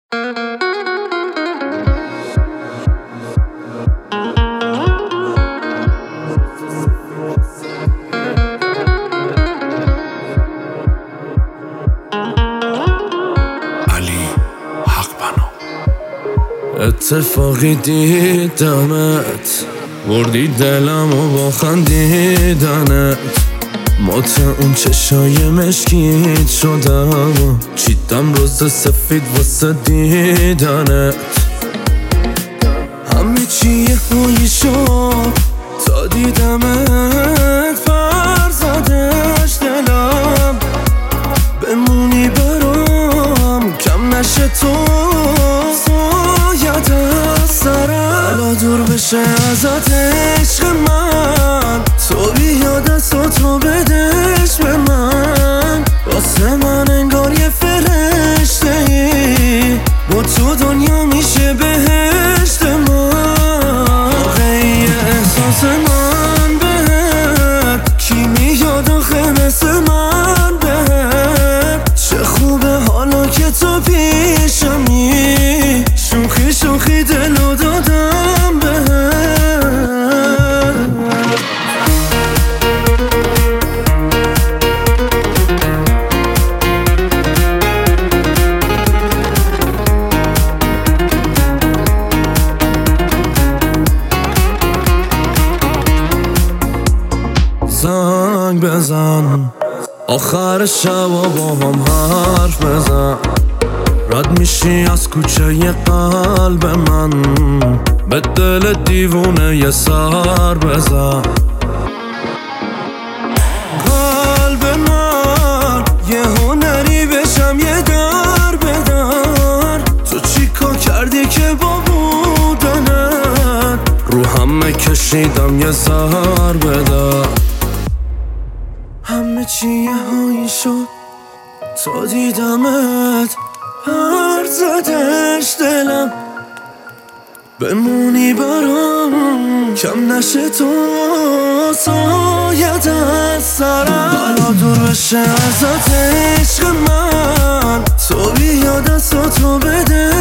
اتفاقی دیدمت بردی دلم و با خندیدنت مات اون چشای مشکیت شدم چیدم روز سفید واسه دیدنت همه چیه هایی شد تا دیدمت فرزادش دلم بمونی برام کم نشه تو سایت از سرم حالا دور بشه ازت عشق من تو بیا دستاتو بدش به من واسه من انگار یه فرشته ای با تو دنیا میشه بهشت من واقعی احساس من بهت کی میاد آخه مثل من بهت چه خوبه حالا که تو پیشمی شوخی شوخی دلو دادم بهت زنگ بزن آخر شبا با هم حرف بزن رد میشی از کوچه قلب من به دل دیوونه یه سر بزن قلب من یه هنری بشم یه در بدر تو چی کار کردی که با بودنت رو همه کشیدم یه سر بدر همه چیه هایی شد تا دیدمت هر زدش دلم بمونی برام کم نشه تو سایت از سرم حالا دور بشه ازت عشق من تو بیا دستاتو بده